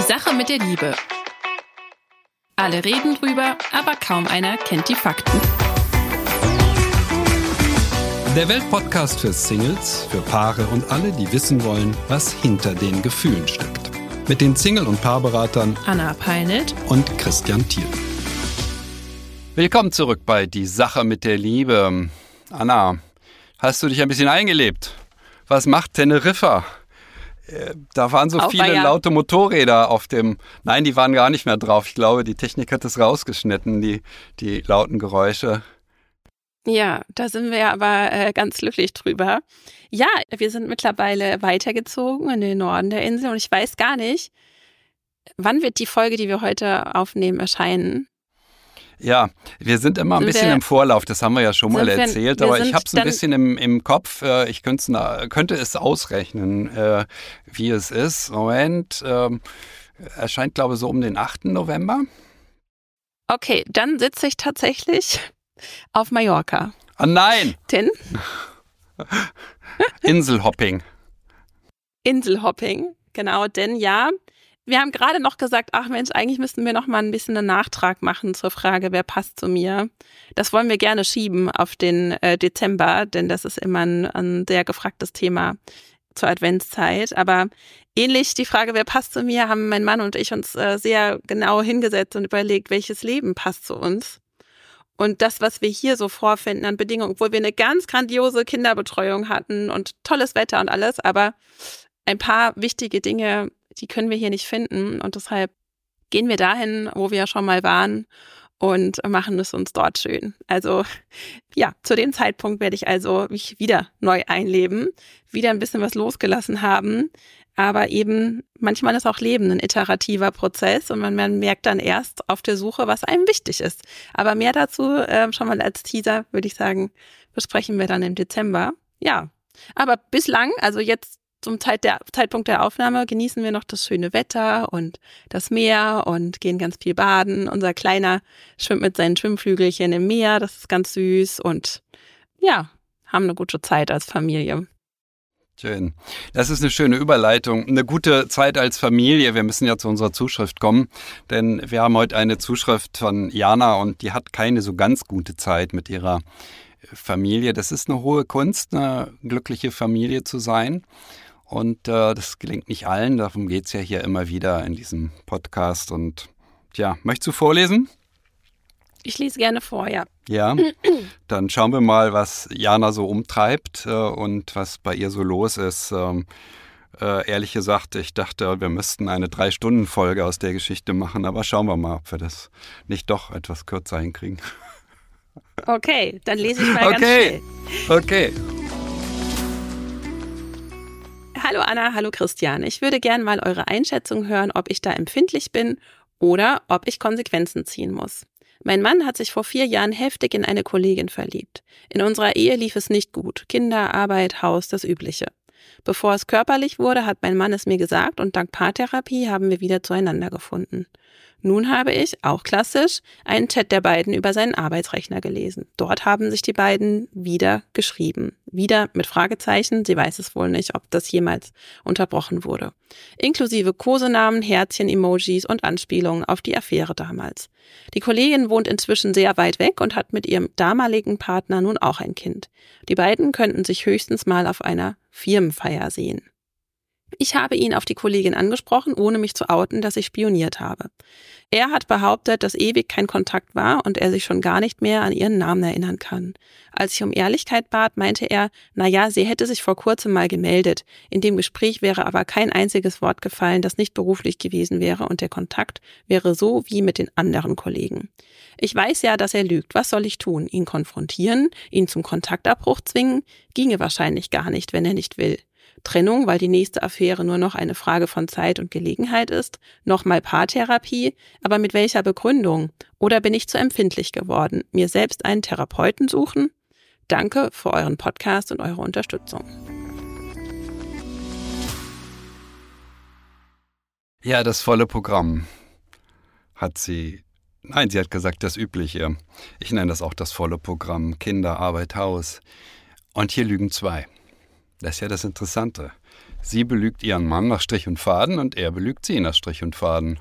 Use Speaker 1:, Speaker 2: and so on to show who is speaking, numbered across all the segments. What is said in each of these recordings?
Speaker 1: Sache mit der Liebe. Alle reden drüber, aber kaum einer kennt die Fakten.
Speaker 2: Der Weltpodcast für Singles, für Paare und alle, die wissen wollen, was hinter den Gefühlen steckt. Mit den Single- und Paarberatern
Speaker 1: Anna Peinelt
Speaker 2: und Christian Thiel. Willkommen zurück bei Die Sache mit der Liebe. Anna, hast du dich ein bisschen eingelebt? Was macht Teneriffa? Da waren so viele laute Motorräder auf dem... Nein, die waren gar nicht mehr drauf. Ich glaube, die Technik hat es rausgeschnitten, die lauten Geräusche.
Speaker 1: Ja, da sind wir aber ganz glücklich drüber. Ja, wir sind mittlerweile weitergezogen in den Norden der Insel und ich weiß gar nicht, wann wird die Folge, die wir heute aufnehmen, erscheinen.
Speaker 2: Ja, wir sind immer ein bisschen im Vorlauf, das haben wir ja schon mal erzählt, aber ich habe es ein bisschen im Kopf, ich könnte es ausrechnen, wie es ist. Moment, erscheint glaube ich so um den 8. November.
Speaker 1: Okay, dann sitze ich tatsächlich auf Mallorca.
Speaker 2: Ah nein!
Speaker 1: Denn?
Speaker 2: Inselhopping,
Speaker 1: genau, denn ja, wir haben gerade noch gesagt, ach Mensch, eigentlich müssten wir noch mal ein bisschen einen Nachtrag machen zur Frage, wer passt zu mir. Das wollen wir gerne schieben auf den Dezember, denn das ist immer ein sehr gefragtes Thema zur Adventszeit. Aber ähnlich die Frage, wer passt zu mir, haben mein Mann und ich uns sehr genau hingesetzt und überlegt, welches Leben passt zu uns. Und das, was wir hier so vorfinden an Bedingungen, obwohl wir eine ganz grandiose Kinderbetreuung hatten und tolles Wetter und alles, aber ein paar wichtige Dinge, die können wir hier nicht finden und deshalb gehen wir dahin, wo wir ja schon mal waren und machen es uns dort schön. Also ja, zu dem Zeitpunkt werde ich also mich wieder neu einleben, wieder ein bisschen was losgelassen haben, aber eben manchmal ist auch Leben ein iterativer Prozess und man merkt dann erst auf der Suche, was einem wichtig ist. Aber mehr dazu schon mal als Teaser, würde ich sagen, besprechen wir dann im Dezember. Ja, aber bislang, also jetzt zum Zeitpunkt der Aufnahme genießen wir noch das schöne Wetter und das Meer und gehen ganz viel baden. Unser Kleiner schwimmt mit seinen Schwimmflügelchen im Meer, das ist ganz süß und ja, haben eine gute Zeit als Familie.
Speaker 2: Schön. Das ist eine schöne Überleitung. Eine gute Zeit als Familie. Wir müssen ja zu unserer Zuschrift kommen, denn wir haben heute eine Zuschrift von Jana und die hat keine so ganz gute Zeit mit ihrer Familie. Das ist eine hohe Kunst, eine glückliche Familie zu sein. Und das gelingt nicht allen, darum geht es ja hier immer wieder in diesem Podcast. Und ja, möchtest du vorlesen?
Speaker 1: Ich lese gerne vor, ja.
Speaker 2: Ja, dann schauen wir mal, was Jana so umtreibt und was bei ihr so los ist. Ehrlich gesagt, ich dachte, wir müssten eine 3-Stunden-Folge aus der Geschichte machen, aber schauen wir mal, ob wir das nicht doch etwas kürzer hinkriegen.
Speaker 1: Okay, dann lese ich mal ganz schnell.
Speaker 2: Okay.
Speaker 1: Hallo Anna, hallo Christian. Ich würde gern mal eure Einschätzung hören, ob ich da empfindlich bin oder ob ich Konsequenzen ziehen muss. Mein Mann hat sich vor 4 Jahren heftig in eine Kollegin verliebt. In unserer Ehe lief es nicht gut. Kinder, Arbeit, Haus, das Übliche. Bevor es körperlich wurde, hat mein Mann es mir gesagt und dank Paartherapie haben wir wieder zueinander gefunden. Nun habe ich, auch klassisch, einen Chat der beiden über seinen Arbeitsrechner gelesen. Dort haben sich die beiden wieder geschrieben. Wieder mit Fragezeichen, sie weiß es wohl nicht, ob das jemals unterbrochen wurde. Inklusive Kosenamen, Herzchen, Emojis und Anspielungen auf die Affäre damals. Die Kollegin wohnt inzwischen sehr weit weg und hat mit ihrem damaligen Partner nun auch ein Kind. Die beiden könnten sich höchstens mal auf einer Firmenfeier sehen. Ich habe ihn auf die Kollegin angesprochen, ohne mich zu outen, dass ich spioniert habe. Er hat behauptet, dass ewig kein Kontakt war und er sich schon gar nicht mehr an ihren Namen erinnern kann. Als ich um Ehrlichkeit bat, meinte er, naja, sie hätte sich vor kurzem mal gemeldet. In dem Gespräch wäre aber kein einziges Wort gefallen, das nicht beruflich gewesen wäre und der Kontakt wäre so wie mit den anderen Kollegen. Ich weiß ja, dass er lügt. Was soll ich tun? Ihn konfrontieren? Ihn zum Kontaktabbruch zwingen? Ginge wahrscheinlich gar nicht, wenn er nicht will. Trennung, weil die nächste Affäre nur noch eine Frage von Zeit und Gelegenheit ist, nochmal Paartherapie, aber mit welcher Begründung? Oder bin ich zu empfindlich geworden? Mir selbst einen Therapeuten suchen? Danke für euren Podcast und eure Unterstützung.
Speaker 2: Ja, das volle Programm hat sie. Nein, sie hat gesagt, das Übliche. Ich nenne das auch das volle Programm. Kinder, Arbeit, Haus. Und hier lügen 2. Das ist ja das Interessante. Sie belügt ihren Mann nach Strich und Faden und er belügt sie nach Strich und Faden.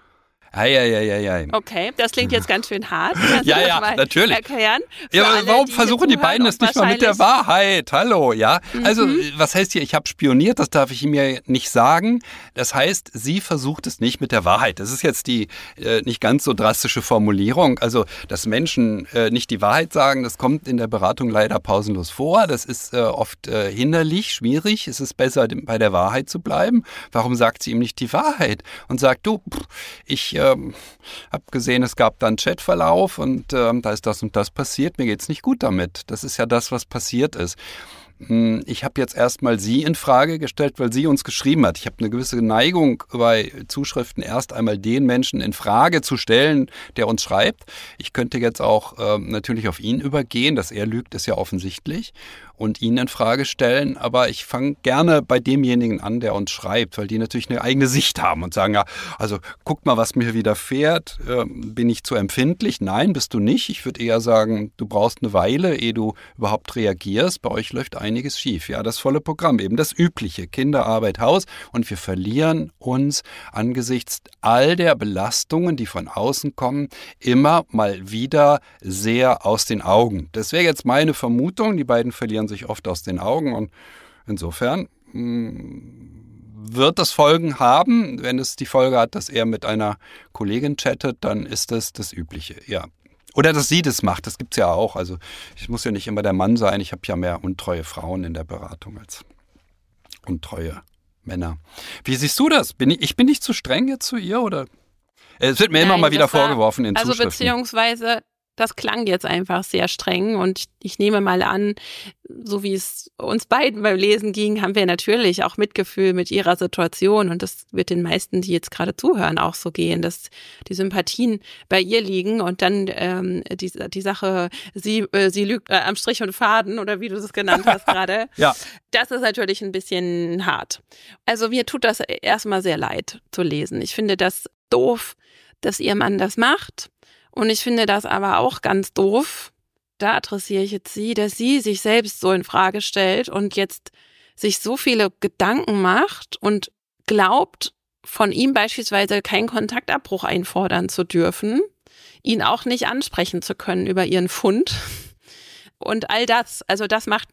Speaker 2: Ei.
Speaker 1: Okay, das klingt jetzt ganz schön hart. Kannst
Speaker 2: Ja,
Speaker 1: du das mal
Speaker 2: natürlich.
Speaker 1: erklären?
Speaker 2: Ja,
Speaker 1: Alle,
Speaker 2: warum
Speaker 1: die
Speaker 2: versuchen die beiden es nicht mal mit der Wahrheit? Hallo, ja. Also, was heißt hier, ich habe spioniert, das darf ich ihm ja nicht sagen. Das heißt, sie versucht es nicht mit der Wahrheit. Das ist jetzt die nicht ganz so drastische Formulierung. Also, dass Menschen nicht die Wahrheit sagen, das kommt in der Beratung leider pausenlos vor. Das ist oft hinderlich, schwierig. Es ist besser, bei der Wahrheit zu bleiben. Warum sagt sie ihm nicht die Wahrheit? Und sagt, du, ich habe gesehen, es gab da einen Chatverlauf und da ist das und das passiert. Mir geht's nicht gut damit. Das ist ja das, was passiert ist. Ich habe jetzt erstmal sie in Frage gestellt, weil sie uns geschrieben hat. Ich habe eine gewisse Neigung bei Zuschriften erst einmal den Menschen in Frage zu stellen, der uns schreibt. Ich könnte jetzt auch natürlich auf ihn übergehen, dass er lügt, ist ja offensichtlich, und ihn in Frage stellen. Aber ich fange gerne bei demjenigen an, der uns schreibt, weil die natürlich eine eigene Sicht haben und sagen, ja, also guck mal, was mir widerfährt. Bin ich zu empfindlich? Nein, bist du nicht. Ich würde eher sagen, du brauchst eine Weile, ehe du überhaupt reagierst. Bei euch läuft einiges schief. Ja, das volle Programm, eben das Übliche, Kinderarbeit, Haus. Und wir verlieren uns angesichts all der Belastungen, die von außen kommen, immer mal wieder sehr aus den Augen. Das wäre jetzt meine Vermutung. Die beiden verlieren sich oft aus den Augen und insofern wird das Folgen haben. Wenn es die Folge hat, dass er mit einer Kollegin chattet, dann ist das das Übliche, ja. Oder dass sie das macht, das gibt's ja auch. Also ich muss ja nicht immer der Mann sein, ich habe ja mehr untreue Frauen in der Beratung als untreue Männer. Wie siehst du das? Bin ich nicht zu streng jetzt zu ihr, oder? Es wird mir immer mal wieder vorgeworfen in Zuschriften.
Speaker 1: Also beziehungsweise, das klang jetzt einfach sehr streng und ich nehme mal an, so wie es uns beiden beim Lesen ging, haben wir natürlich auch Mitgefühl mit ihrer Situation und das wird den meisten, die jetzt gerade zuhören, auch so gehen, dass die Sympathien bei ihr liegen und dann die Sache, sie lügt am Strich und Faden oder wie du es genannt hast gerade.
Speaker 2: Ja.
Speaker 1: Das ist natürlich ein bisschen hart. Also mir tut das erstmal sehr leid zu lesen. Ich finde das doof, dass ihr Mann das macht. Und ich finde das aber auch ganz doof, da adressiere ich jetzt sie, dass sie sich selbst so in Frage stellt und jetzt sich so viele Gedanken macht und glaubt, von ihm beispielsweise keinen Kontaktabbruch einfordern zu dürfen, ihn auch nicht ansprechen zu können über ihren Fund und all das. Also das macht,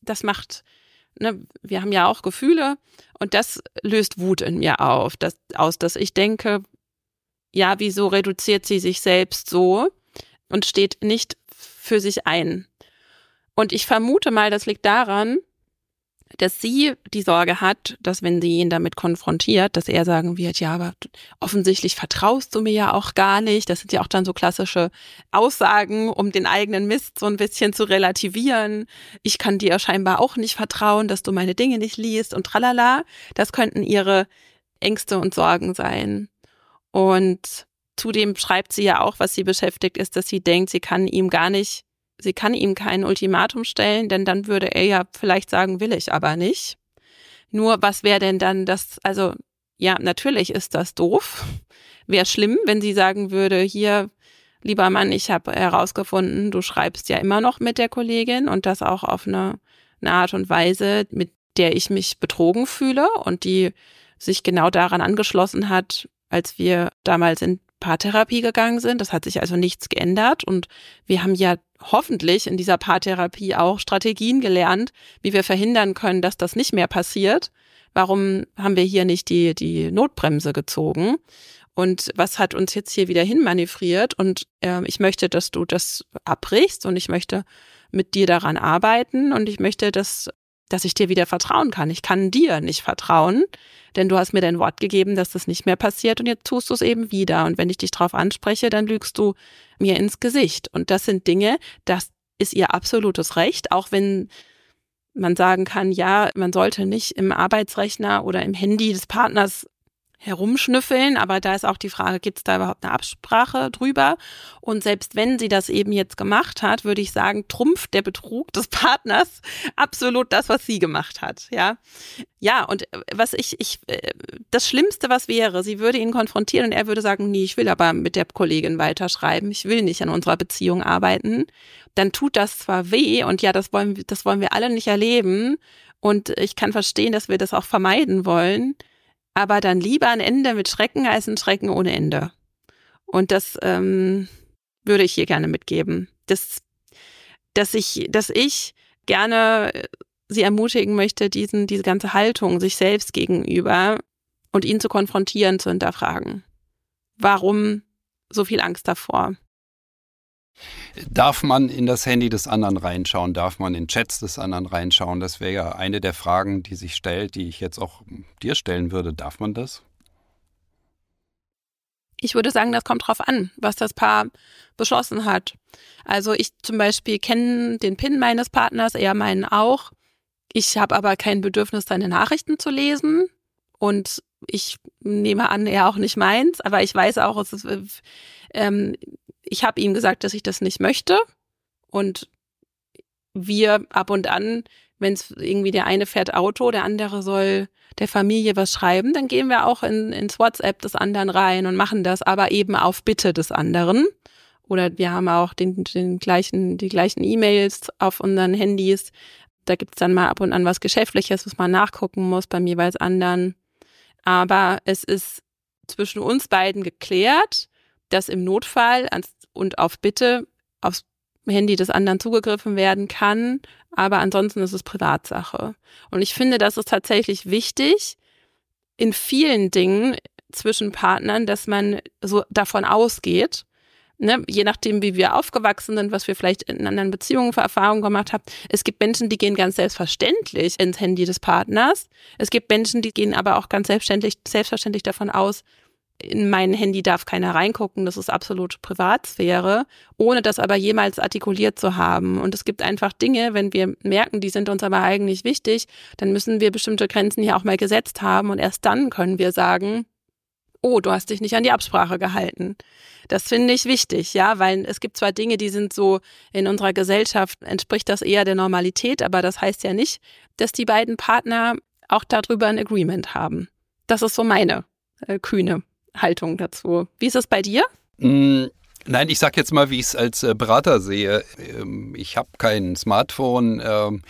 Speaker 1: wir haben ja auch Gefühle und das löst Wut in mir dass ich denke, ja, wieso reduziert sie sich selbst so und steht nicht für sich ein? Und ich vermute mal, das liegt daran, dass sie die Sorge hat, dass wenn sie ihn damit konfrontiert, dass er sagen wird, ja, aber offensichtlich vertraust du mir ja auch gar nicht. Das sind ja auch dann so klassische Aussagen, um den eigenen Mist so ein bisschen zu relativieren. Ich kann dir scheinbar auch nicht vertrauen, dass du meine Dinge nicht liest und tralala. Das könnten ihre Ängste und Sorgen sein. Und zudem schreibt sie ja auch, was sie beschäftigt ist, dass sie denkt, sie kann ihm kein Ultimatum stellen, denn dann würde er ja vielleicht sagen, will ich aber nicht. Nur was wäre denn dann das, also ja, natürlich ist das doof. Wäre schlimm, wenn sie sagen würde, hier, lieber Mann, ich habe herausgefunden, du schreibst ja immer noch mit der Kollegin und das auch auf eine Art und Weise, mit der ich mich betrogen fühle und die sich genau daran angeschlossen hat, als wir damals in Paartherapie gegangen sind. Das hat sich also nichts geändert und wir haben ja hoffentlich in dieser Paartherapie auch Strategien gelernt, wie wir verhindern können, dass das nicht mehr passiert. Warum haben wir hier nicht die Notbremse gezogen? Und was hat uns jetzt hier wieder hinmanövriert? Und ich möchte, dass du das abbrichst und ich möchte mit dir daran arbeiten und ich möchte, dass ich dir wieder vertrauen kann. Ich kann dir nicht vertrauen, denn du hast mir dein Wort gegeben, dass das nicht mehr passiert und jetzt tust du es eben wieder. Und wenn ich dich drauf anspreche, dann lügst du mir ins Gesicht. Und das sind Dinge, das ist ihr absolutes Recht, auch wenn man sagen kann, ja, man sollte nicht im Arbeitsrechner oder im Handy des Partners herumschnüffeln, aber da ist auch die Frage, gibt es da überhaupt eine Absprache drüber? Und selbst wenn sie das eben jetzt gemacht hat, würde ich sagen, trumpft der Betrug des Partners absolut das, was sie gemacht hat, ja. Ja, und was das Schlimmste, was wäre, sie würde ihn konfrontieren und er würde sagen, nee, ich will aber mit der Kollegin weiterschreiben, ich will nicht an unserer Beziehung arbeiten, dann tut das zwar weh und ja, das wollen wir alle nicht erleben Und ich kann verstehen, dass wir das auch vermeiden wollen, aber dann lieber ein Ende mit Schrecken als ein Schrecken ohne Ende. Und das würde ich hier gerne mitgeben. Dass ich gerne sie ermutigen möchte, diese ganze Haltung sich selbst gegenüber und ihn zu konfrontieren, zu hinterfragen. Warum so viel Angst davor?
Speaker 2: Darf man in das Handy des anderen reinschauen? Darf man in Chats des anderen reinschauen? Das wäre ja eine der Fragen, die sich stellt, die ich jetzt auch dir stellen würde. Darf man das?
Speaker 1: Ich würde sagen, das kommt drauf an, was das Paar beschlossen hat. Also ich zum Beispiel kenne den PIN meines Partners, er meinen auch. Ich habe aber kein Bedürfnis, seine Nachrichten zu lesen. Und ich nehme an, er auch nicht meins. Aber ich weiß auch, ich habe ihm gesagt, dass ich das nicht möchte. Und wir ab und an, wenn es irgendwie der eine fährt Auto, der andere soll der Familie was schreiben, dann gehen wir auch ins WhatsApp des anderen rein und machen das, aber eben auf Bitte des anderen. Oder wir haben auch die gleichen E-Mails auf unseren Handys. Da gibt's dann mal ab und an was Geschäftliches, was man nachgucken muss beim jeweils anderen. Aber es ist zwischen uns beiden geklärt, dass im Notfall und auf Bitte aufs Handy des anderen zugegriffen werden kann, aber ansonsten ist es Privatsache. Und ich finde, das ist tatsächlich wichtig in vielen Dingen zwischen Partnern, dass man so davon ausgeht, ne, je nachdem, wie wir aufgewachsen sind, was wir vielleicht in anderen Beziehungen für Erfahrungen gemacht haben. Es gibt Menschen, die gehen ganz selbstverständlich ins Handy des Partners. Es gibt Menschen, die gehen aber auch ganz selbstverständlich davon aus, in mein Handy darf keiner reingucken, das ist absolute Privatsphäre, ohne das aber jemals artikuliert zu haben. Und es gibt einfach Dinge, wenn wir merken, die sind uns aber eigentlich wichtig, dann müssen wir bestimmte Grenzen hier auch mal gesetzt haben und erst dann können wir sagen, oh, du hast dich nicht an die Absprache gehalten. Das finde ich wichtig, ja, weil es gibt zwar Dinge, die sind so, in unserer Gesellschaft entspricht das eher der Normalität, aber das heißt ja nicht, dass die beiden Partner auch darüber ein Agreement haben. Das ist so meine kühne Haltung dazu. Wie ist es bei dir?
Speaker 2: Nein, ich sag jetzt mal, wie ich es als Berater sehe. Ich habe kein Smartphone.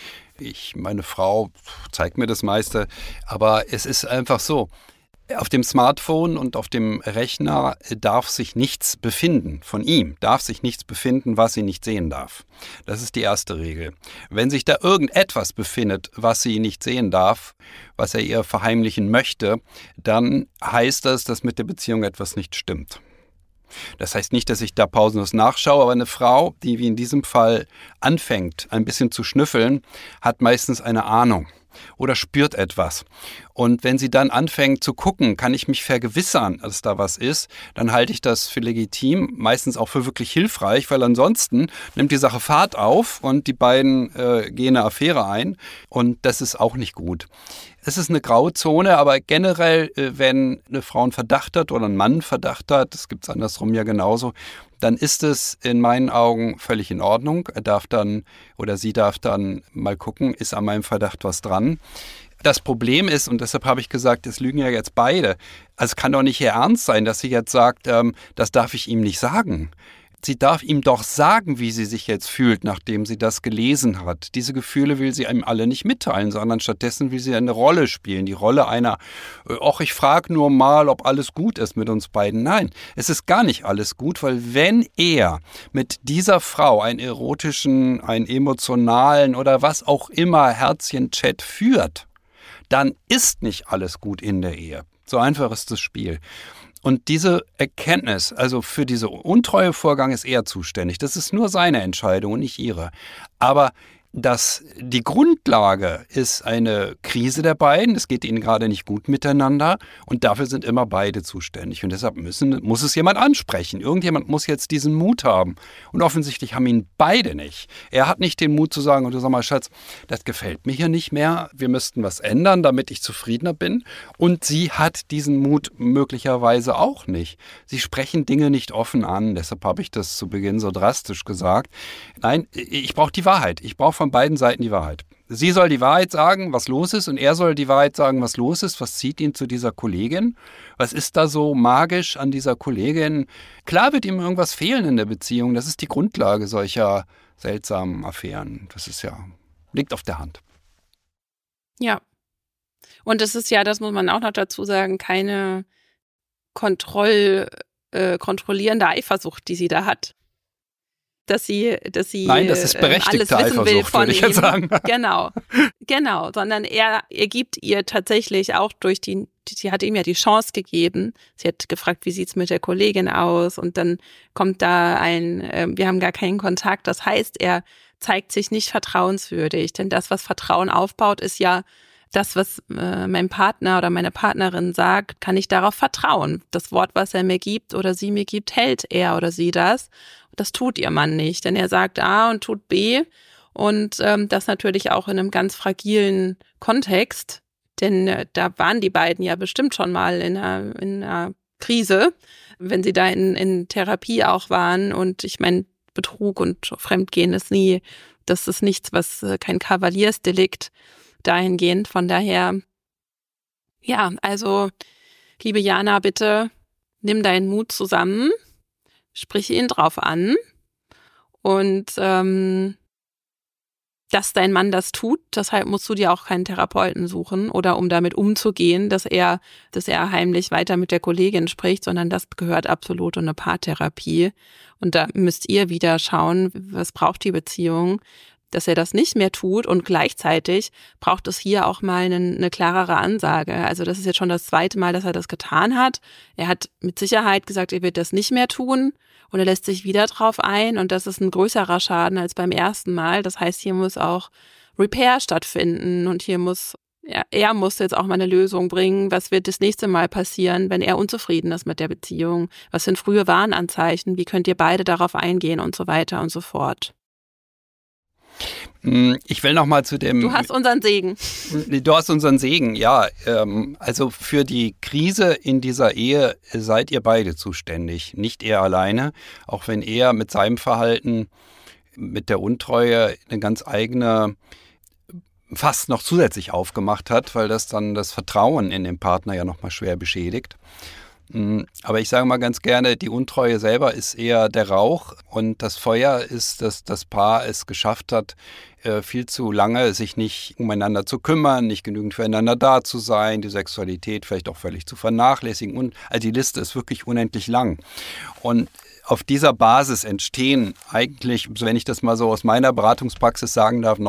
Speaker 2: Meine Frau zeigt mir das meiste. Aber es ist einfach so. Auf dem Smartphone und auf dem Rechner darf sich nichts befinden. Von ihm darf sich nichts befinden, was sie nicht sehen darf. Das ist die erste Regel. Wenn sich da irgendetwas befindet, was sie nicht sehen darf, was er ihr verheimlichen möchte, dann heißt das, dass mit der Beziehung etwas nicht stimmt. Das heißt nicht, dass ich da pausenlos nachschaue, aber eine Frau, die wie in diesem Fall anfängt, ein bisschen zu schnüffeln, hat meistens eine Ahnung oder spürt etwas. Und wenn sie dann anfängt zu gucken, kann ich mich vergewissern, dass da was ist, dann halte ich das für legitim, meistens auch für wirklich hilfreich, weil ansonsten nimmt die Sache Fahrt auf und die beiden gehen eine Affäre ein und das ist auch nicht gut. Es ist eine graue Zone, aber generell, wenn eine Frau einen Verdacht hat oder ein Mann einen Verdacht hat, das gibt es andersrum ja genauso, dann ist es in meinen Augen völlig in Ordnung. Er darf dann oder sie darf dann mal gucken, ist an meinem Verdacht was dran. Das Problem ist, und deshalb habe ich gesagt, es lügen ja jetzt beide, also es kann doch nicht ihr Ernst sein, dass sie jetzt sagt, das darf ich ihm nicht sagen. Sie darf ihm doch sagen, wie sie sich jetzt fühlt, nachdem sie das gelesen hat. Diese Gefühle will sie ihm alle nicht mitteilen, sondern stattdessen will sie eine Rolle spielen. Die Rolle einer, ich frage nur mal, ob alles gut ist mit uns beiden. Nein, es ist gar nicht alles gut, weil wenn er mit dieser Frau einen erotischen, einen emotionalen oder was auch immer Herzchen-Chat führt, dann ist nicht alles gut in der Ehe. So einfach ist das Spiel. Und diese Erkenntnis, also für diese Untreuevorgang ist er zuständig. Das ist nur seine Entscheidung und nicht ihre. Aber die Grundlage ist eine Krise der beiden. Es geht ihnen gerade nicht gut miteinander und dafür sind immer beide zuständig. Und deshalb muss es jemand ansprechen. Irgendjemand muss jetzt diesen Mut haben. Und offensichtlich haben ihn beide nicht. Er hat nicht den Mut zu sagen, und du sag mal, Schatz, das gefällt mir hier nicht mehr. Wir müssten was ändern, damit ich zufriedener bin. Und sie hat diesen Mut möglicherweise auch nicht. Sie sprechen Dinge nicht offen an. Deshalb habe ich das zu Beginn so drastisch gesagt. Nein, ich brauche die Wahrheit. Ich brauche von beiden Seiten die Wahrheit. Sie soll die Wahrheit sagen, was los ist, und er soll die Wahrheit sagen, was los ist. Was zieht ihn zu dieser Kollegin? Was ist da so magisch an dieser Kollegin? Klar wird ihm irgendwas fehlen in der Beziehung. Das ist die Grundlage solcher seltsamen Affären. Das ist ja, liegt auf der Hand.
Speaker 1: Ja. Und es ist ja, das muss man auch noch dazu sagen, keine kontrollierende Eifersucht, die sie da hat. Dass sie
Speaker 2: Nein, das ist berechtigte
Speaker 1: alles wissen will von
Speaker 2: würde ich jetzt sagen.
Speaker 1: Genau, sondern er gibt ihr tatsächlich auch sie hat ihm ja die Chance gegeben. Sie hat gefragt, wie sieht's mit der Kollegin aus? Und dann kommt da wir haben gar keinen Kontakt. Das heißt, er zeigt sich nicht vertrauenswürdig, denn das, was Vertrauen aufbaut, ist ja das, was mein Partner oder meine Partnerin sagt, kann ich darauf vertrauen. Das Wort, was er mir gibt oder sie mir gibt, hält er oder sie das. Das tut ihr Mann nicht, denn er sagt A und tut B und das natürlich auch in einem ganz fragilen Kontext, denn da waren die beiden ja bestimmt schon mal in einer Krise, wenn sie da in Therapie auch waren und ich meine, Betrug und Fremdgehen das ist nichts, was kein Kavaliersdelikt dahingehend, von daher, ja, also liebe Jana, bitte nimm deinen Mut zusammen, sprich ihn drauf an und dass dein Mann das tut, deshalb musst du dir auch keinen Therapeuten suchen oder um damit umzugehen, dass er heimlich weiter mit der Kollegin spricht, sondern das gehört absolut in eine Paartherapie und da müsst ihr wieder schauen, was braucht die Beziehung, dass er das nicht mehr tut und gleichzeitig braucht es hier auch mal eine klarere Ansage. Also das ist jetzt schon das 2. Mal, dass er das getan hat. Er hat mit Sicherheit gesagt, er wird das nicht mehr tun und er lässt sich wieder drauf ein und das ist ein größerer Schaden als beim ersten Mal. Das heißt, hier muss auch Repair stattfinden und er muss jetzt auch mal eine Lösung bringen. Was wird das nächste Mal passieren, wenn er unzufrieden ist mit der Beziehung? Was sind frühe Warnanzeichen? Wie könnt ihr beide darauf eingehen und so weiter und so fort?
Speaker 2: Ich will noch mal zu dem...
Speaker 1: Du hast unseren Segen.
Speaker 2: Du hast unseren Segen, ja. Also für die Krise in dieser Ehe seid ihr beide zuständig, nicht er alleine. Auch wenn er mit seinem Verhalten, mit der Untreue eine ganz eigene, fast noch zusätzlich aufgemacht hat, weil das dann das Vertrauen in den Partner ja noch mal schwer beschädigt. Aber ich sage mal ganz gerne, die Untreue selber ist eher der Rauch und das Feuer ist, dass das Paar es geschafft hat, viel zu lange sich nicht umeinander zu kümmern, nicht genügend füreinander da zu sein, die Sexualität vielleicht auch völlig zu vernachlässigen und also die Liste ist wirklich unendlich lang. Und auf dieser Basis entstehen eigentlich, wenn ich das mal so aus meiner Beratungspraxis sagen darf,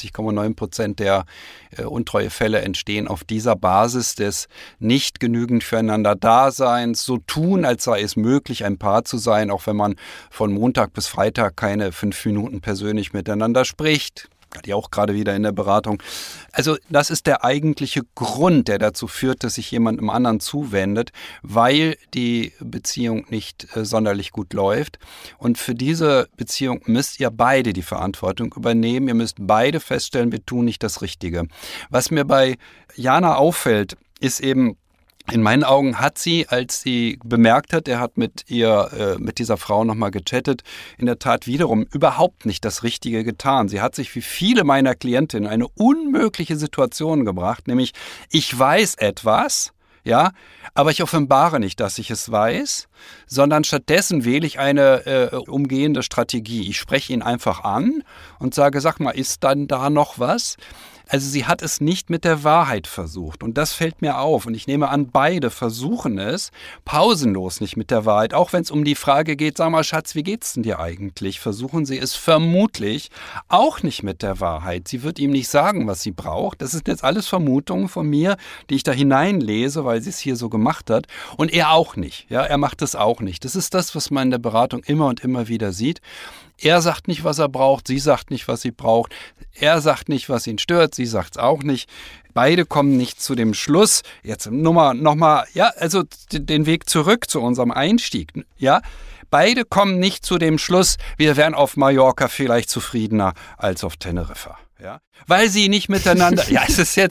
Speaker 2: 99,9% der Untreuefälle entstehen auf dieser Basis des nicht genügend füreinander Daseins, so tun, als sei es möglich, ein Paar zu sein, auch wenn man von Montag bis Freitag keine 5 Minuten persönlich miteinander spricht. Hatte ich auch gerade wieder in der Beratung. Also das ist der eigentliche Grund, der dazu führt, dass sich jemand einem anderen zuwendet, weil die Beziehung nicht sonderlich gut läuft. Und für diese Beziehung müsst ihr beide die Verantwortung übernehmen. Ihr müsst beide feststellen, wir tun nicht das Richtige. Was mir bei Jana auffällt, ist eben, in meinen Augen hat sie, als sie bemerkt hat, er hat mit dieser Frau nochmal gechattet, in der Tat wiederum überhaupt nicht das Richtige getan. Sie hat sich wie viele meiner Klientinnen in eine unmögliche Situation gebracht, nämlich ich weiß etwas, ja, aber ich offenbare nicht, dass ich es weiß, sondern stattdessen wähle ich eine umgehende Strategie. Ich spreche ihn einfach an und sage, sag mal, ist dann da noch was? Also sie hat es nicht mit der Wahrheit versucht und das fällt mir auf und ich nehme an, beide versuchen es pausenlos nicht mit der Wahrheit, auch wenn es um die Frage geht, sag mal Schatz, wie geht's denn dir eigentlich? Versuchen sie es vermutlich auch nicht mit der Wahrheit. Sie wird ihm nicht sagen, was sie braucht. Das ist jetzt alles Vermutungen von mir, die ich da hineinlese, weil sie es hier so gemacht hat und er auch nicht. Ja, er macht es auch nicht. Das ist das, was man in der Beratung immer und immer wieder sieht. Er sagt nicht, was er braucht, sie sagt nicht, was sie braucht. Er sagt nicht, was ihn stört, sie sagt es auch nicht. Beide kommen nicht zu dem Schluss. Jetzt nochmal, ja, also den Weg zurück zu unserem Einstieg, ja. Beide kommen nicht zu dem Schluss, wir wären auf Mallorca vielleicht zufriedener als auf Teneriffa. Ja, weil sie nicht miteinander, ja, es ist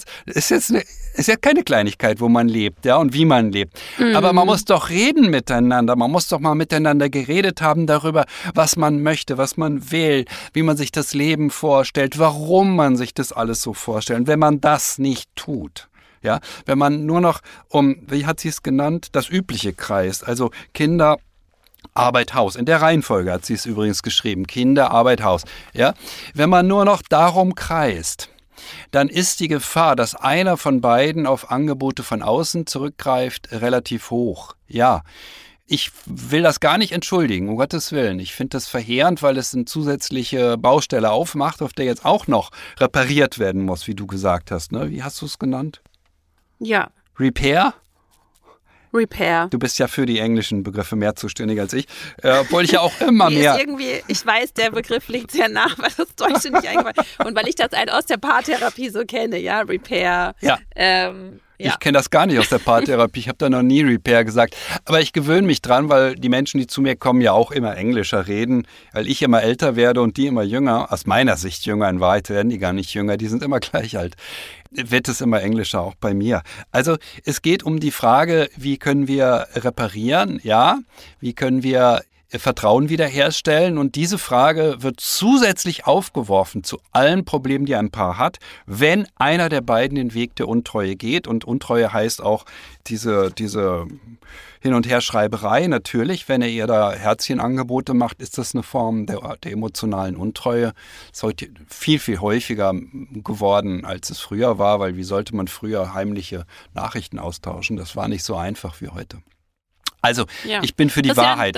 Speaker 2: ja keine Kleinigkeit, wo man lebt, ja, und wie man lebt. Aber man muss doch reden miteinander, man muss doch mal miteinander geredet haben darüber, was man möchte, was man will, wie man sich das Leben vorstellt, warum man sich das alles so vorstellt. Und wenn man das nicht tut, ja, wenn man nur noch wie hat sie es genannt, das Übliche kreist, also Kinder, Arbeit, Haus. In der Reihenfolge hat sie es übrigens geschrieben. Kinder, Arbeit, Haus. Ja? Wenn man nur noch darum kreist, dann ist die Gefahr, dass einer von beiden auf Angebote von außen zurückgreift, relativ hoch. Ja, ich will das gar nicht entschuldigen, um Gottes Willen. Ich finde das verheerend, weil es eine zusätzliche Baustelle aufmacht, auf der jetzt auch noch repariert werden muss, wie du gesagt hast. Ne? Wie hast du es genannt?
Speaker 1: Ja.
Speaker 2: Repair?
Speaker 1: Repair.
Speaker 2: Du bist ja für die englischen Begriffe mehr zuständig als ich. Obwohl ich ja auch immer mehr...
Speaker 1: Ich weiß, der Begriff liegt sehr nah, weil das Deutsche nicht eingefallen. Und weil ich das halt aus der Paartherapie so kenne, ja, Repair.
Speaker 2: Ja.
Speaker 1: Ja.
Speaker 2: Ich kenne das gar nicht aus der Paartherapie. Ich habe da noch nie Repair gesagt. Aber ich gewöhne mich dran, weil die Menschen, die zu mir kommen, ja auch immer englischer reden. Weil ich immer älter werde und die immer jünger. Aus meiner Sicht jünger, in Wahrheit werden die gar nicht jünger. Die sind immer gleich alt. Wird es immer englischer, auch bei mir. Also es geht um die Frage, wie können wir reparieren? Ja, wie können wir Vertrauen wiederherstellen? Und diese Frage wird zusätzlich aufgeworfen zu allen Problemen, die ein Paar hat, wenn einer der beiden den Weg der Untreue geht. Und Untreue heißt auch diese Hin- und Herschreiberei. Natürlich, wenn er ihr da Herzchenangebote macht, ist das eine Form der emotionalen Untreue. Das ist heute viel, viel häufiger geworden, als es früher war, weil wie sollte man früher heimliche Nachrichten austauschen? Das war nicht so einfach wie heute. Also, ich bin für die Wahrheit.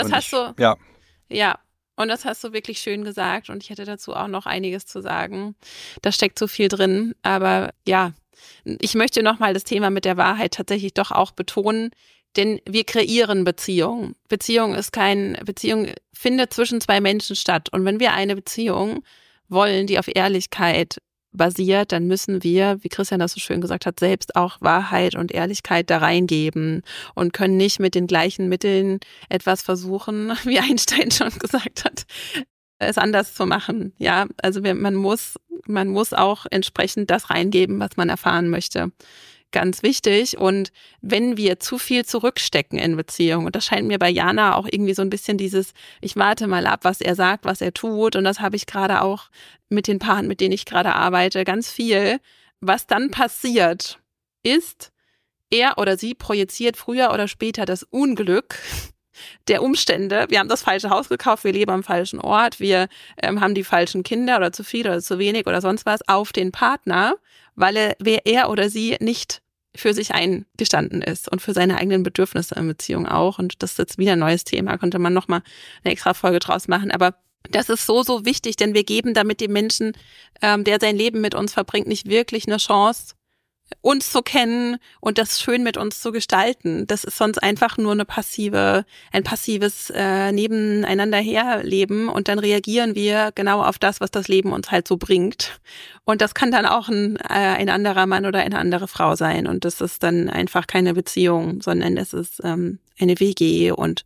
Speaker 1: Ja, und das hast du wirklich schön gesagt und ich hätte dazu auch noch einiges zu sagen. Da steckt so viel drin, aber ja, ich möchte nochmal das Thema mit der Wahrheit tatsächlich doch auch betonen, denn wir kreieren Beziehungen. Beziehung findet zwischen zwei Menschen statt und wenn wir eine Beziehung wollen, die auf Ehrlichkeit basiert, dann müssen wir, wie Christian das so schön gesagt hat, selbst auch Wahrheit und Ehrlichkeit da reingeben und können nicht mit den gleichen Mitteln etwas versuchen, wie Einstein schon gesagt hat, es anders zu machen. Ja, also man muss auch entsprechend das reingeben, was man erfahren möchte. Ganz wichtig. Und wenn wir zu viel zurückstecken in Beziehungen, und das scheint mir bei Jana auch irgendwie so ein bisschen dieses, ich warte mal ab, was er sagt, was er tut. Und das habe ich gerade auch mit den Paaren, mit denen ich gerade arbeite, ganz viel. Was dann passiert, ist, er oder sie projiziert früher oder später das Unglück der Umstände. Wir haben das falsche Haus gekauft, wir leben am falschen Ort, wir haben die falschen Kinder oder zu viel oder zu wenig oder sonst was auf den Partner, weil er oder sie nicht für sich eingestanden ist und für seine eigenen Bedürfnisse in Beziehung auch. Und das ist jetzt wieder ein neues Thema, könnte man nochmal eine extra Folge draus machen. Aber das ist so, so wichtig, denn wir geben damit dem Menschen, der sein Leben mit uns verbringt, nicht wirklich eine Chance, uns zu kennen und das schön mit uns zu gestalten. Das ist sonst einfach nur ein passives Nebeneinander herleben und dann reagieren wir genau auf das, was das Leben uns halt so bringt. Und das kann dann auch ein anderer Mann oder eine andere Frau sein und das ist dann einfach keine Beziehung, sondern es ist eine WG und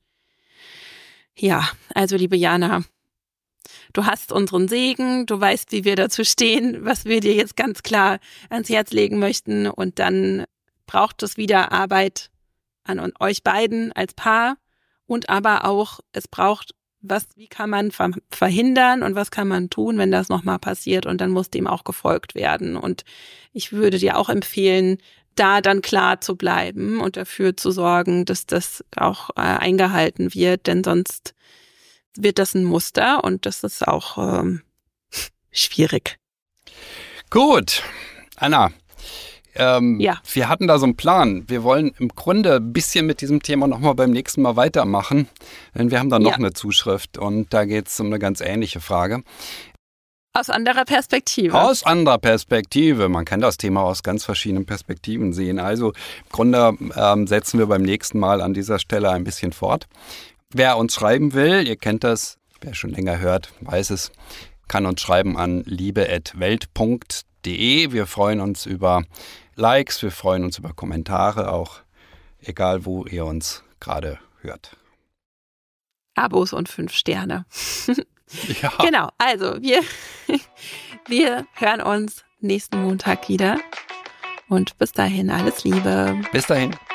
Speaker 1: ja, also liebe Jana, du hast unseren Segen, du weißt, wie wir dazu stehen, was wir dir jetzt ganz klar ans Herz legen möchten. Und dann braucht es wieder Arbeit an euch beiden als Paar und aber auch, es braucht wie kann man verhindern und was kann man tun, wenn das nochmal passiert und dann muss dem auch gefolgt werden. Und ich würde dir auch empfehlen, da dann klar zu bleiben und dafür zu sorgen, dass das auch eingehalten wird, denn sonst wird das ein Muster und das ist auch schwierig.
Speaker 2: Gut, Anna, wir hatten da so einen Plan. Wir wollen im Grunde ein bisschen mit diesem Thema nochmal beim nächsten Mal weitermachen, denn wir haben da noch eine Zuschrift und da geht es um eine ganz ähnliche Frage.
Speaker 1: Aus anderer Perspektive.
Speaker 2: Aus anderer Perspektive. Man kann das Thema aus ganz verschiedenen Perspektiven sehen. Also im Grunde setzen wir beim nächsten Mal an dieser Stelle ein bisschen fort. Wer uns schreiben will, ihr kennt das, wer schon länger hört, weiß es, kann uns schreiben an liebe@welt.de. Wir freuen uns über Likes, wir freuen uns über Kommentare, auch egal wo ihr uns gerade hört.
Speaker 1: Abos und 5 Sterne.
Speaker 2: Ja.
Speaker 1: Genau, also wir hören uns nächsten Montag wieder und bis dahin alles Liebe.
Speaker 2: Bis dahin.